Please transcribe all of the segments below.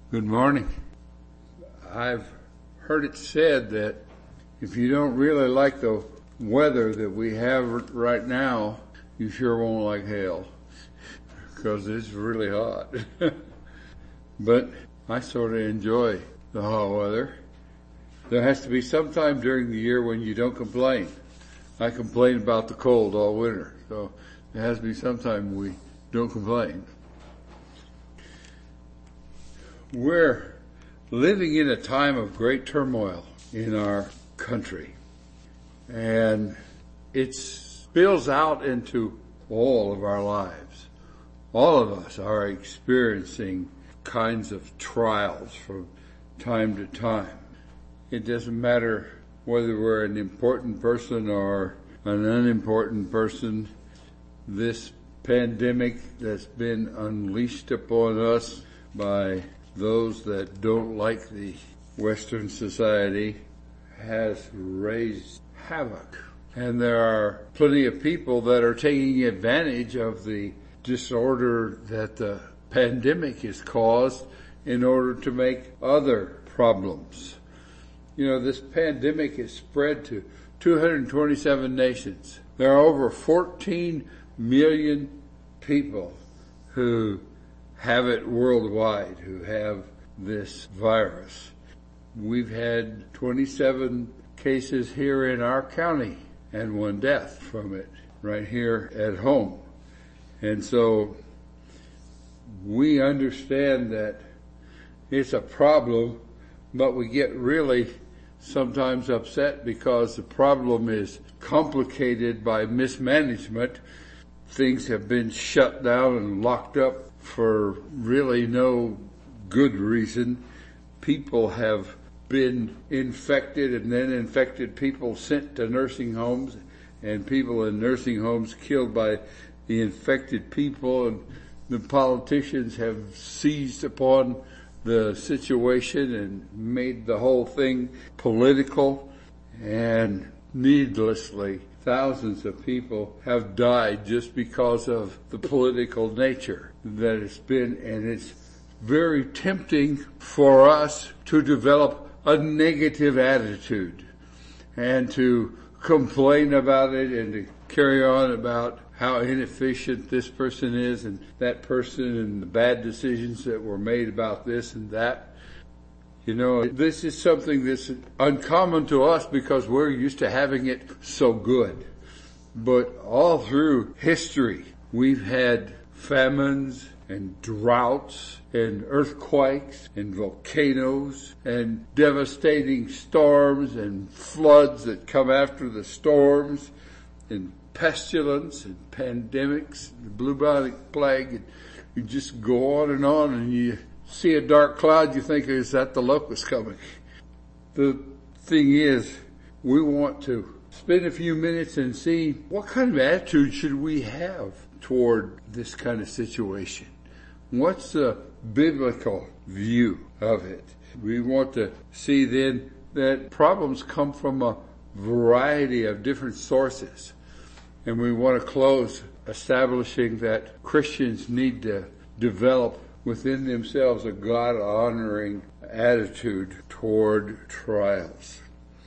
Good morning. I've heard it said that if you don't really like the weather that we have right now, you sure won't like hell, because it's really hot. But I sort of enjoy the hot weather. There has to be some time during the year when you don't complain. I complain about the cold all winter, so there has to be some time we don't complain. We're living in a time of great turmoil in our country, and it spills out into all of our lives. All of us are experiencing kinds of trials from time to time. It doesn't matter whether we're an important person or an unimportant person. This pandemic that's been unleashed upon us by those that don't like the Western society has raised havoc. And there are plenty of people that are taking advantage of the disorder that the pandemic has caused in order to make other problems. You know, this pandemic is spread to 227 nations. There are over 14 million people who have it worldwide, who have this virus. We've had 27 cases here in our county and 1 death from it right here at home. And so we understand that it's a problem, but we get really sometimes upset because the problem is complicated by mismanagement. Things have been shut down and locked up for really no good reason. People have been infected and then infected people sent to nursing homes, and people in nursing homes killed by the infected people, and the politicians have seized upon the situation and made the whole thing political, and needlessly thousands of people have died just because of the political nature that it's been. And it's very tempting for us to develop a negative attitude and to complain about it and to carry on about how inefficient this person is and that person and the bad decisions that were made about this and that. You know, this is something that's uncommon to us because we're used to having it so good. But all through history, we've had famines and droughts and earthquakes and volcanoes and devastating storms and floods that come after the storms and pestilence and pandemics, the bubonic plague. And you just go on, and you see a dark cloud, you think, is that the locust coming? The thing is, we want to spend a few minutes and see what kind of attitude should we have toward this kind of situation. What's the biblical view of it? We want to see then that problems come from a variety of different sources. And we want to close establishing that Christians need to develop within themselves a God-honoring attitude toward trials.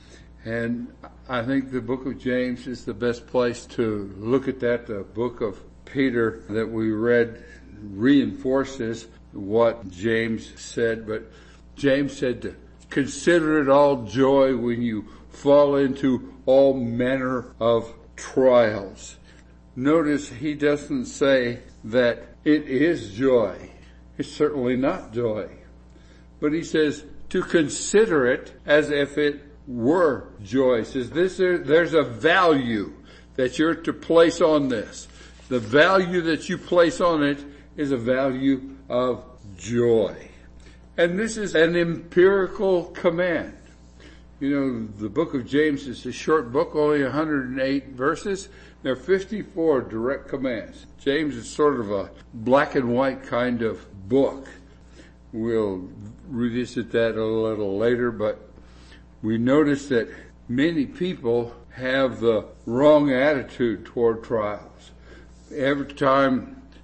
And I think the book of James is the best place to look at that. The book of Peter that we read reinforces what James said, but James said to consider it all joy when you fall into all manner of trials. Notice he doesn't say that it is joy. It's certainly not joy. But he says to consider it as if it were joy. He says there's a value that you're to place on this. The value that you place on it is a value of joy. And this is an empirical command. You know, the book of James is a short book, only 108 verses. There are 54 direct commands. James is sort of a black and white kind of book. We'll revisit that a little later, but we notice that many people have the wrong attitude toward trials. Every time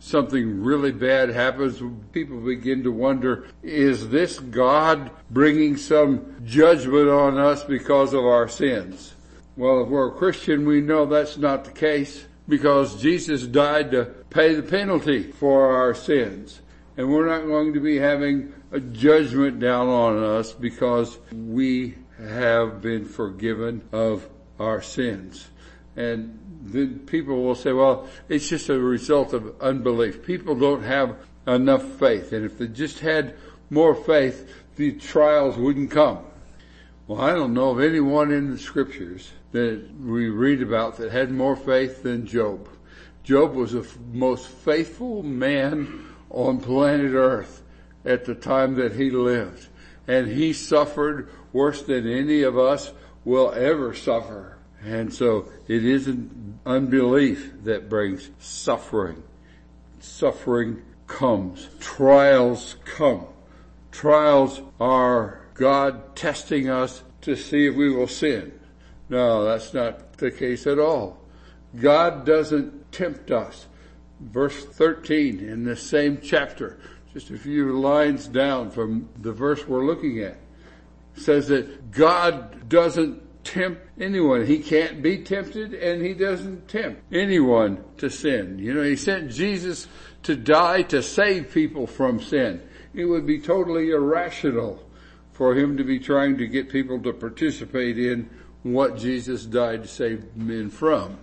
something really bad happens, people begin to wonder, is this God bringing some judgment on us because of our sins? Well, if we're a Christian, we know that's not the case, because Jesus died to pay the penalty for our sins. And we're not going to be having a judgment down on us because we have been forgiven of our sins. And then people will say, well, it's just a result of unbelief. People don't have enough faith. And if they just had more faith, the trials wouldn't come. Well, I don't know of anyone in the scriptures that we read about that had more faith than Job. Job was the most faithful man on planet Earth at the time that he lived. And he suffered worse than any of us will ever suffer. And so it isn't unbelief that brings suffering. Suffering comes. Trials come. Trials are God testing us to see if we will sin. No, that's not the case at all. God doesn't tempt us. Verse 13 in the same chapter, just a few lines down from the verse we're looking at, says that God doesn't tempt anyone. He can't be tempted, and he doesn't tempt anyone to sin. You know, he sent Jesus to die to save people from sin. It would be totally irrational for him to be trying to get people to participate in what Jesus died to save men from.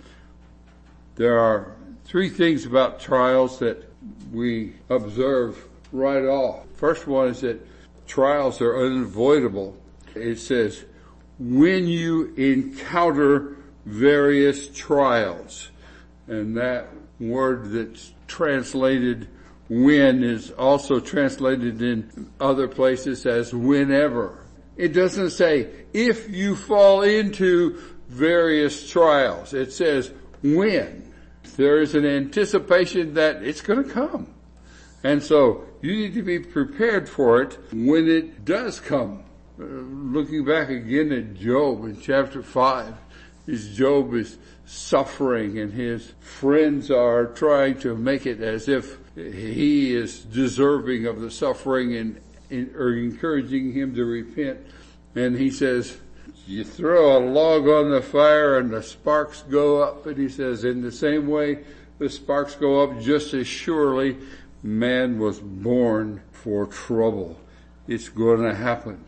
There are three things about trials that we observe right off. First one is that trials are unavoidable. It says, when you encounter various trials. And that word that's translated when is also translated in other places as whenever. It doesn't say if you fall into various trials. It says when. There is an anticipation that it's going to come. And so you need to be prepared for it when it does come. Looking back again at Job in chapter 5, as Job is suffering and his friends are trying to make it as if he is deserving of the suffering and are encouraging him to repent. And he says, you throw a log on the fire and the sparks go up. And he says, in the same way the sparks go up, just as surely man was born for trouble. It's going to happen.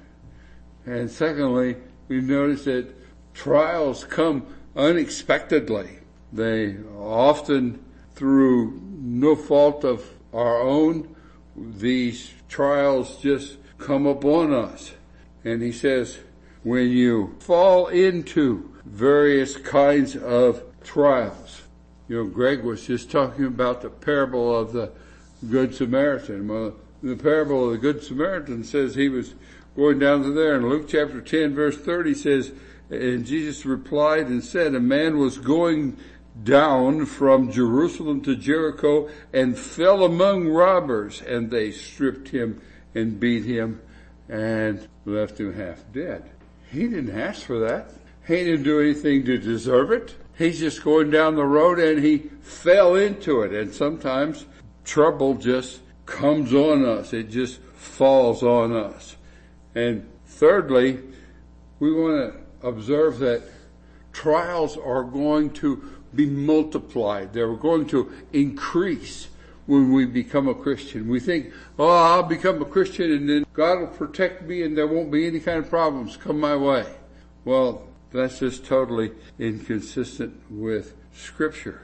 And secondly, we notice that trials come unexpectedly. They often, through no fault of our own, these trials just come upon us. And he says, when you fall into various kinds of trials. You know, Greg was just talking about the parable of the Good Samaritan. Well, the parable of the Good Samaritan says he was going down to there. In Luke chapter 10 verse 30 says, and Jesus replied and said, a man was going down from Jerusalem to Jericho and fell among robbers, and they stripped him and beat him and left him half dead. He didn't ask for that. He didn't do anything to deserve it. He's just going down the road and he fell into it. And sometimes trouble just comes on us. It just falls on us. And thirdly, we want to observe that trials are going to be multiplied. They're going to increase when we become a Christian. We think, oh, I'll become a Christian and then God will protect me and there won't be any kind of problems come my way. Well, that's just totally inconsistent with Scripture.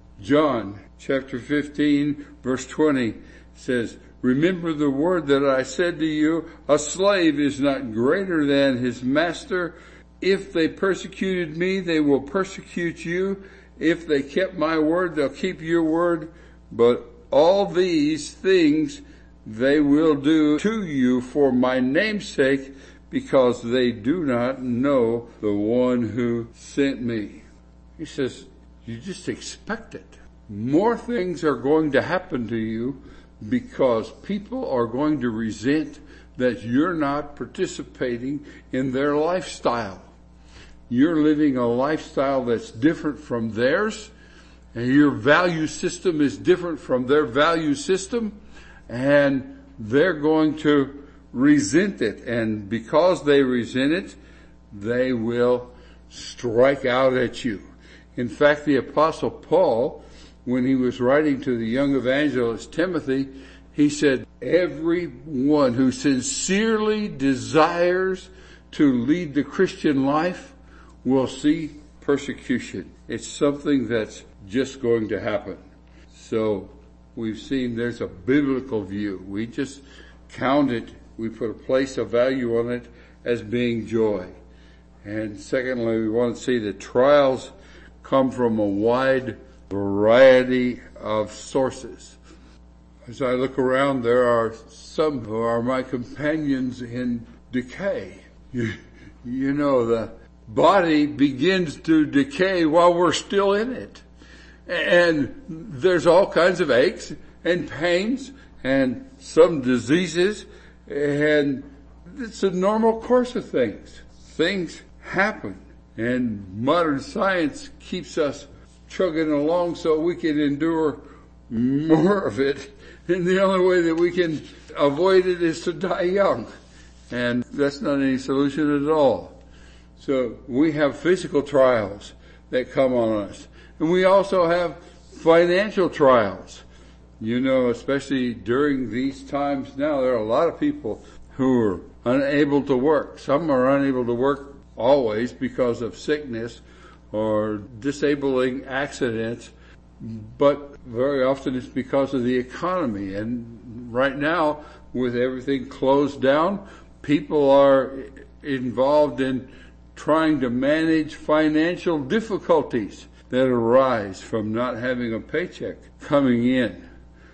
John chapter 15 verse 20 says, remember the word that I said to you, a slave is not greater than his master. If they persecuted me, they will persecute you. If they kept my word, they'll keep your word. But all these things they will do to you for my name's sake, because they do not know the one who sent me. He says, you just expect it. More things are going to happen to you because people are going to resent that you're not participating in their lifestyle. You're living a lifestyle that's different from theirs, and your value system is different from their value system, and they're going to resent it. And because they resent it, they will strike out at you. In fact, the Apostle Paul, when he was writing to the young evangelist Timothy, he said, everyone who sincerely desires to lead the Christian life will see persecution. It's something that's just going to happen. So we've seen there's a biblical view. We just count it, we put a place of value on it as being joy. And secondly, we want to see that trials come from a wide variety of sources. As I look around, there are some who are my companions in decay. You know, the body begins to decay while we're still in it. And there's all kinds of aches and pains and some diseases, and it's a normal course of things. Things happen, and modern science keeps us chugging along so we can endure more of it. And the only way that we can avoid it is to die young. And that's not any solution at all. So we have physical trials that come on us. And we also have financial trials. You know, especially during these times now, there are a lot of people who are unable to work. Some are unable to work always because of sickness or disabling accidents, but very often it's because of the economy. And right now, with everything closed down, people are involved in trying to manage financial difficulties that arise from not having a paycheck coming in.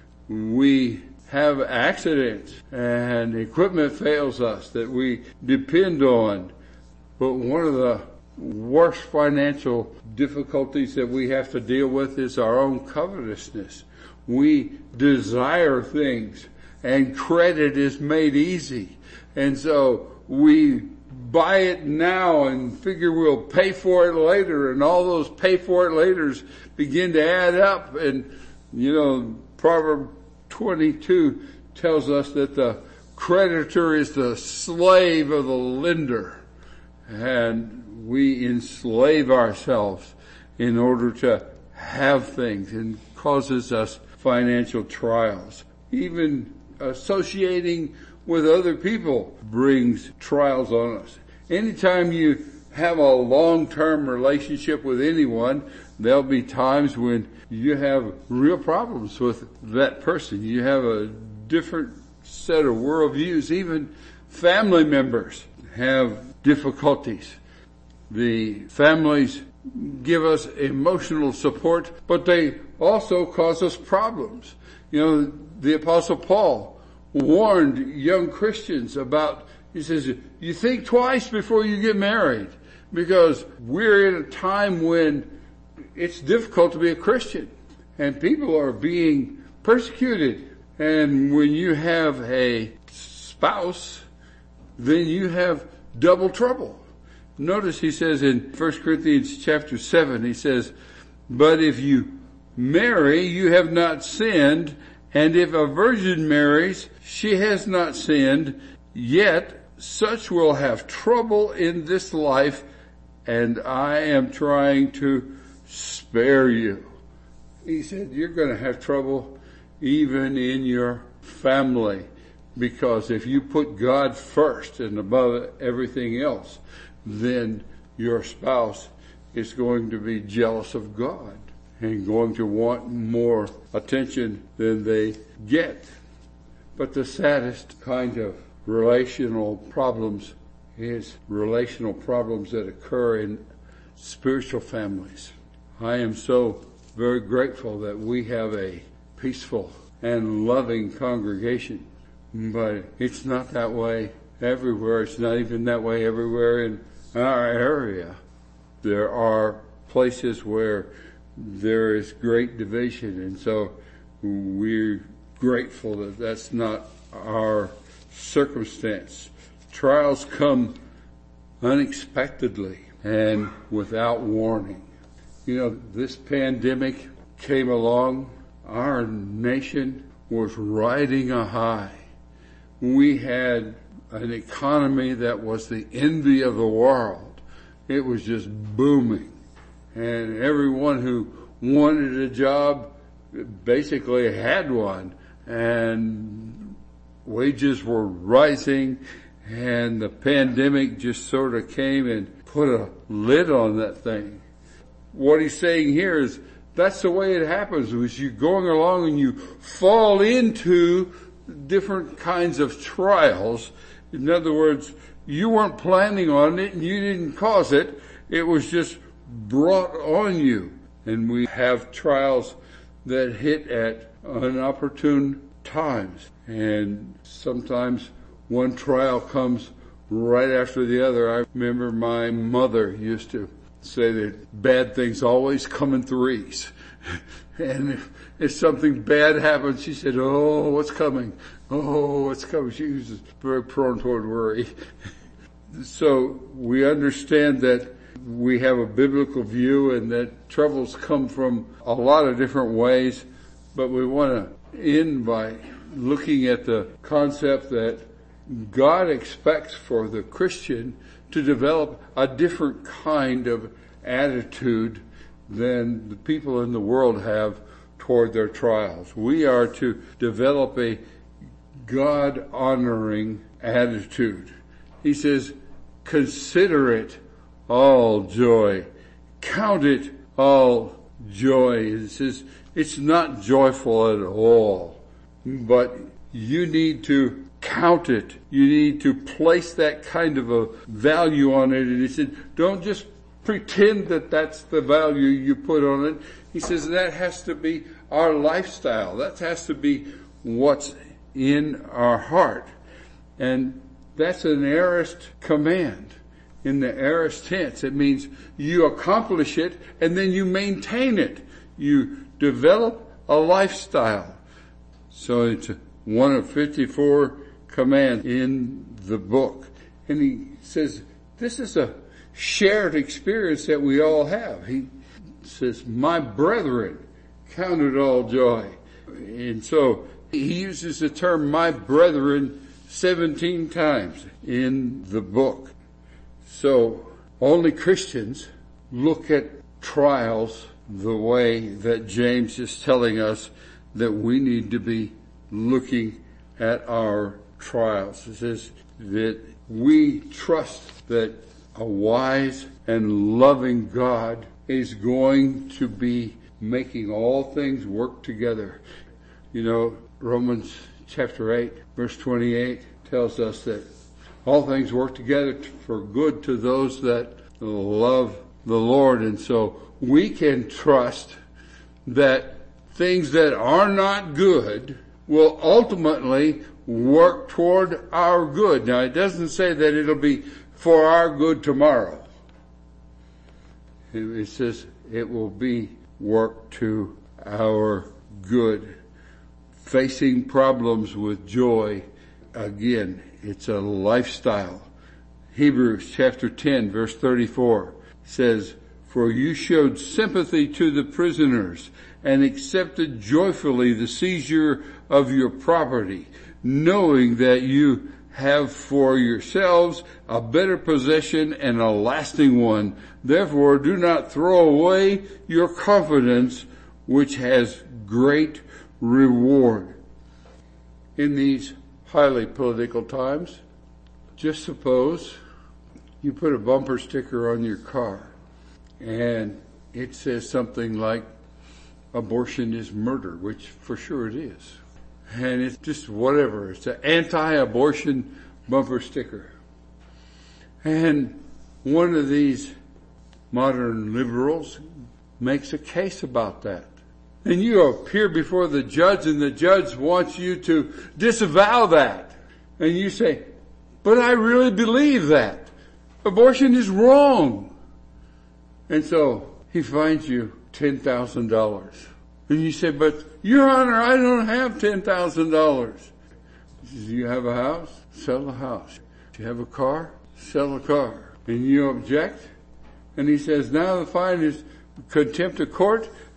We have accidents and equipment fails us that we depend on. But one of the worst financial difficulties that we have to deal with is our own covetousness. We desire things, and credit is made easy. And so we buy it now and figure we'll pay for it later, and all those pay for it laters begin to add up. And, you know, Proverbs 22 tells us that the creditor is the slave of the lender. And we enslave ourselves in order to have things, and causes us financial trials. Even associating with other people brings trials on us. Anytime you have a long-term relationship with anyone, there'll be times when you have real problems with that person. You have a different set of worldviews. Even family members have difficulties. The families give us emotional support, but they also cause us problems. You know, the Apostle Paul warned young Christians about, he says, you think twice before you get married, because we're in a time when it's difficult to be a Christian and people are being persecuted. And when you have a spouse, then you have double trouble. Notice he says in 1 Corinthians chapter 7, he says, but if you marry, you have not sinned, and if a virgin marries, she has not sinned, yet such will have trouble in this life, and I am trying to spare you. He said, you're going to have trouble even in your family, because if you put God first and above everything else, then your spouse is going to be jealous of God and going to want more attention than they get. But the saddest kind of relational problems is relational problems that occur in spiritual families. I am so very grateful that we have a peaceful and loving congregation, but it's not that way everywhere. It's not even that way everywhere in our area. There are places where there is great division, and so we're grateful that that's not our circumstance. Trials come unexpectedly and without warning. You know, this pandemic came along, our nation was riding a high. We had an economy that was the envy of the world. It was just booming. And everyone who wanted a job basically had one. And wages were rising, and the pandemic just sort of came and put a lid on that thing. What he's saying here is that's the way it happens. As you're going along and you fall into different kinds of trials. In other words, you weren't planning on it and you didn't cause it. It was just brought on you. And we have trials that hit at inopportune times. And sometimes one trial comes right after the other. I remember my mother used to say that bad things always come in threes. And if something bad happened, she said, "Oh, what's coming? Oh, what's coming?" She was very prone toward worry. So we understand that we have a biblical view and that troubles come from a lot of different ways, but we want to end by looking at the concept that God expects for the Christian to develop a different kind of attitude than the people in the world have toward their trials. We are to develop a God-honoring attitude. He says, consider it all joy. Count it all joy. It says, it's not joyful at all, but you need to count it. You need to place that kind of a value on it. And he said, don't just pretend that that's the value you put on it. He says that has to be our lifestyle. That has to be what's in our heart. And that's an aorist command. In the aorist tense, it means you accomplish it and then you maintain it. You develop a lifestyle. So it's one of 54 commands in the book. And he says, this is a shared experience that we all have. He says, my brethren, count it all joy. And so he uses the term my brethren 17 times in the book. So only Christians look at trials the way that James is telling us that we need to be looking at our trials. It says that we trust that a wise and loving God is going to be making all things work together. You know, Romans chapter 8, verse 28 tells us that all things work together for good to those that love the Lord. And so we can trust that things that are not good will ultimately work toward our good. Now, it doesn't say that it'll be for our good tomorrow. It says it will be work to our good. Facing problems with joy, again, it's a lifestyle. Hebrews chapter 10 verse 34 says, for you showed sympathy to the prisoners and accepted joyfully the seizure of your property, knowing that you have for yourselves a better possession and a lasting one. Therefore, do not throw away your confidence, which has great reward. In these highly political times, just suppose you put a bumper sticker on your car and it says something like, abortion is murder, which for sure it is. And it's just whatever. It's an anti-abortion bumper sticker. And one of these modern liberals makes a case about that. And you appear before the judge and the judge wants you to disavow that. And you say, but I really believe that. Abortion is wrong. And so he fines you $10,000. And you say, but Your Honor, I don't have $10,000. He says, you have a house? Sell the house. Do you have a car? Sell the car. And you object? And he says, now the fine is contempt of court,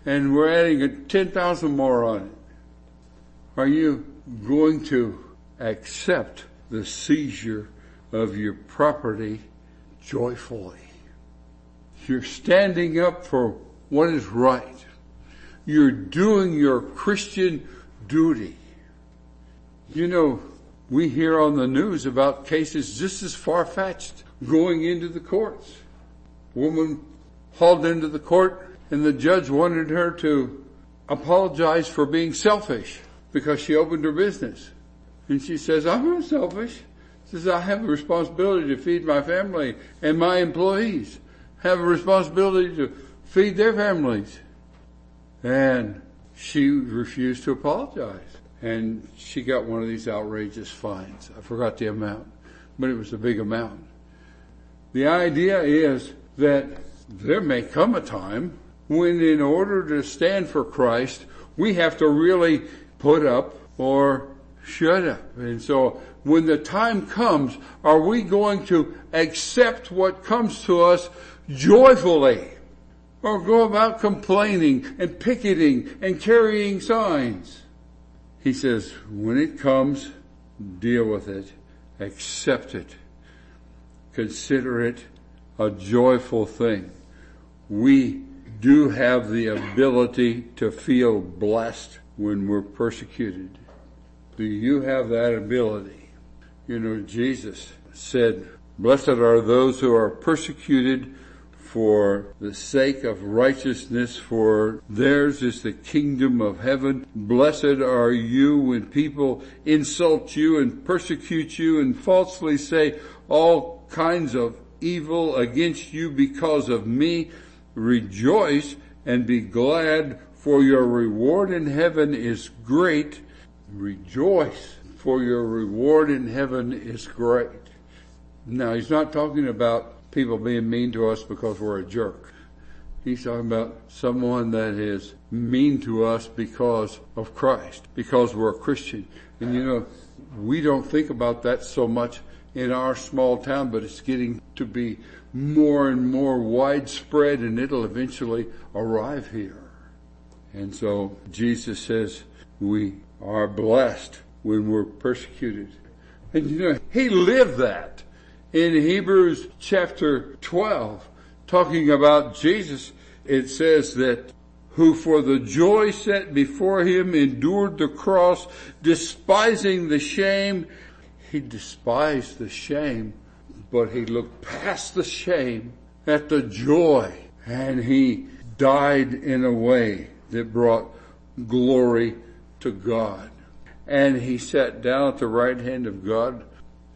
and we're adding 10,000 more on it. Are you going to accept the seizure of your property joyfully? You're standing up for what is right. You're doing your Christian duty. You know, we hear on the news about cases just as far-fetched going into the courts. Woman hauled into the court and the judge wanted her to apologize for being selfish because she opened her business. And she says, I'm not selfish. She says, I have a responsibility to feed my family, and my employees have a responsibility to feed their families. And she refused to apologize. And she got one of these outrageous fines. I forgot the amount, but it was a big amount. The idea is that there may come a time when, in order to stand for Christ, we have to really put up or shut up. And so when the time comes, are we going to accept what comes to us joyfully, or go about complaining and picketing and carrying signs? He says, when it comes, deal with it, accept it, consider it a joyful thing. We do have the ability to feel blessed when we're persecuted. Do you have that ability? You know, Jesus said, blessed are those who are persecuted for the sake of righteousness, for theirs is the kingdom of heaven. Blessed are you when people insult you and persecute you and falsely say all kinds of evil against you because of me. Rejoice and be glad, for your reward in heaven is great. Rejoice, for your reward in heaven is great. Now, he's not talking about people being mean to us because we're a jerk. He's talking about someone that is mean to us because of Christ, because we're a Christian. And you know, we don't think about that so much in our small town, but it's getting to be more and more widespread, and it'll eventually arrive here. And so Jesus says we are blessed when we're persecuted. And you know, he lived that. In Hebrews chapter 12, talking about Jesus, it says that who for the joy set before him endured the cross, despising the shame. He despised the shame, but he looked past the shame at the joy, and he died in a way that brought glory to God. And he sat down at the right hand of God.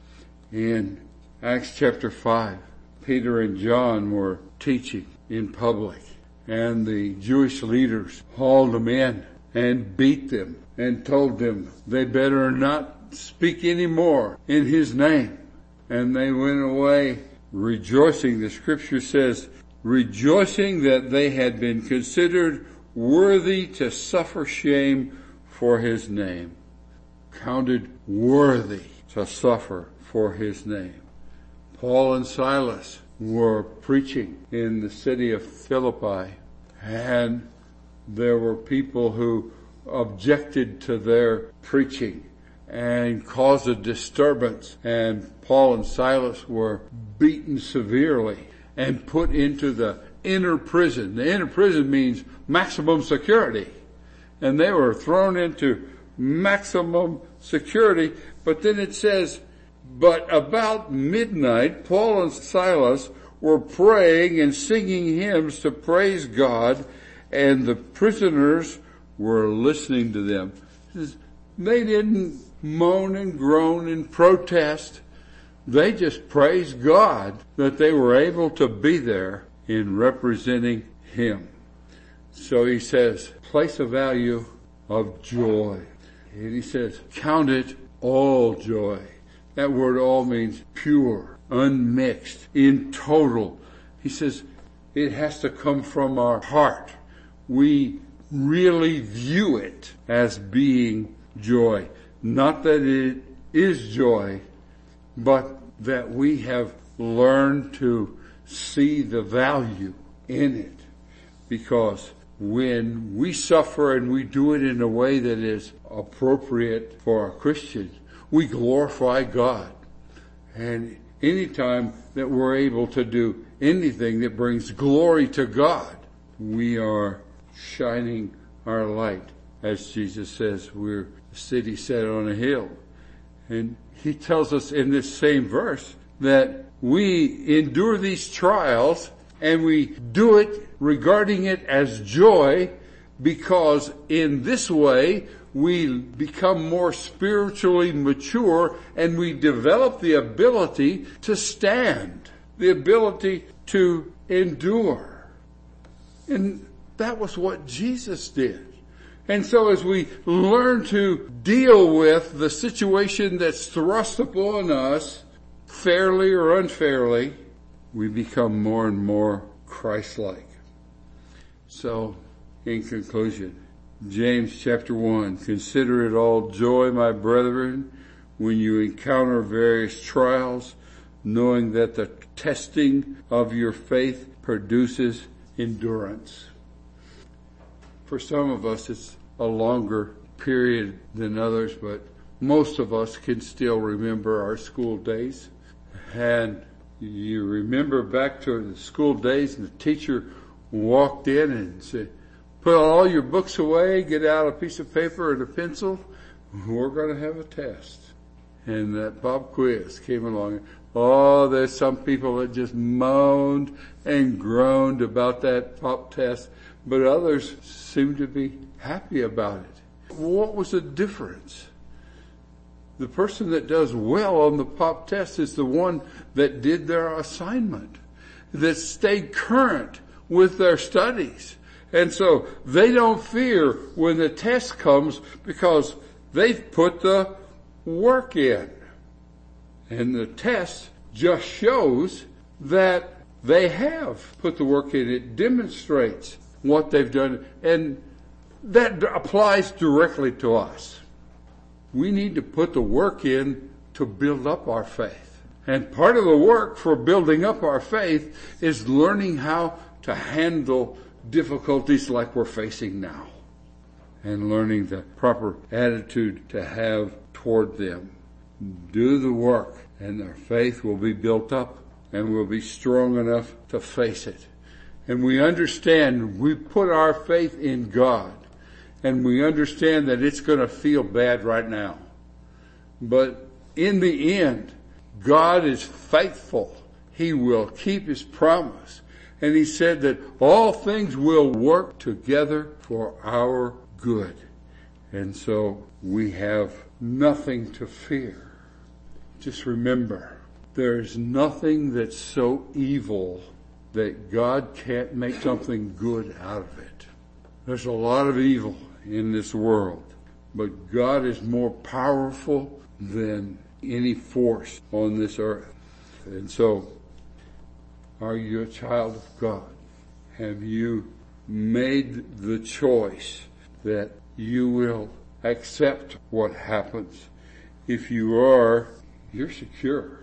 In Acts chapter 5, Peter and John were teaching in public, and the Jewish leaders hauled them in and beat them and told them they better not speak any more in his name. And they went away rejoicing. The scripture says, rejoicing that they had been considered worthy to suffer shame for his name. Counted worthy to suffer for his name. Paul and Silas were preaching in the city of Philippi, and there were people who objected to their preaching and caused a disturbance, and Paul and Silas were beaten severely and put into the inner prison. The inner prison means maximum security, and they were thrown into maximum security. But then it says, but about midnight, Paul and Silas were praying and singing hymns to praise God, and the prisoners were listening to them. They didn't moan and groan and protest. They just praised God that they were able to be there in representing him. So he says, place a value of joy. And he says, count it all joy. That word all means pure, unmixed, in total. He says it has to come from our heart. We really view it as being joy. Not that it is joy, but that we have learned to see the value in it. Because when we suffer and we do it in a way that is appropriate for a Christian, we glorify God. And anytime that we're able to do anything that brings glory to God, we are shining our light. As Jesus says, we're a city set on a hill. And he tells us in this same verse that we endure these trials and we do it regarding it as joy, because in this way we become more spiritually mature and we develop the ability to stand, the ability to endure. And that was what Jesus did. And so as we learn to deal with the situation that's thrust upon us, fairly or unfairly, we become more and more Christ-like. So, in conclusion, James chapter 1, consider it all joy, my brethren, when you encounter various trials, knowing that the testing of your faith produces endurance. For some of us, it's a longer period than others, but most of us can still remember our school days. And you remember back to the school days and the teacher walked in and said, put all your books away, get out a piece of paper and a pencil. We're going to have a test. And that pop quiz came along. Oh, there's some people that just moaned and groaned about that pop test, but others seemed to be happy about it. What was the difference? The person that does well on the pop test is the one that did their assignment, that stayed current with their studies. And so they don't fear when the test comes because they've put the work in. And the test just shows that they have put the work in. It demonstrates what they've done. And that applies directly to us. We need to put the work in to build up our faith. And part of the work for building up our faith is learning how to handle difficulties like we're facing now, and learning the proper attitude to have toward them. Do the work and our faith will be built up and we'll be strong enough to face it. And we understand we put our faith in God, and we understand that it's going to feel bad right now. But in the end, God is faithful. He will keep His promise. And He said that all things will work together for our good. And so we have nothing to fear. Just remember, there is nothing that's so evil that God can't make something good out of it. There's a lot of evil in this world, but God is more powerful than any force on this earth. And so, are you a child of God? Have you made the choice that you will accept what happens? If you are, you're secure.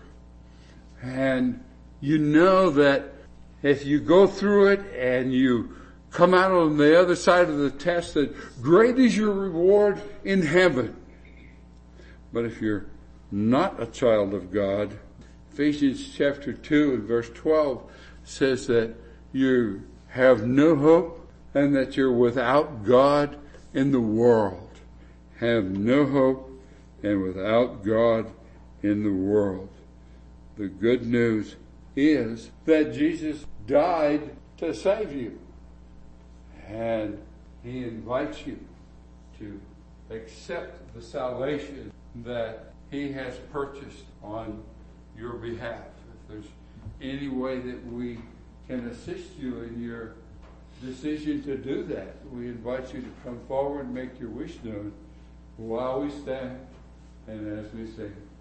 And you know that if you go through it and you come out on the other side of the test, that great is your reward in heaven. But if you're not a child of God, Ephesians chapter 2 and verse 12 says that you have no hope and that you're without God in the world. Have no hope and without God in the world. The good news is that Jesus died to save you. And He invites you to accept the salvation that He has purchased on your behalf. If there's any way that we can assist you in your decision to do that, we invite you to come forward and make your wish known while we stand and as we sing.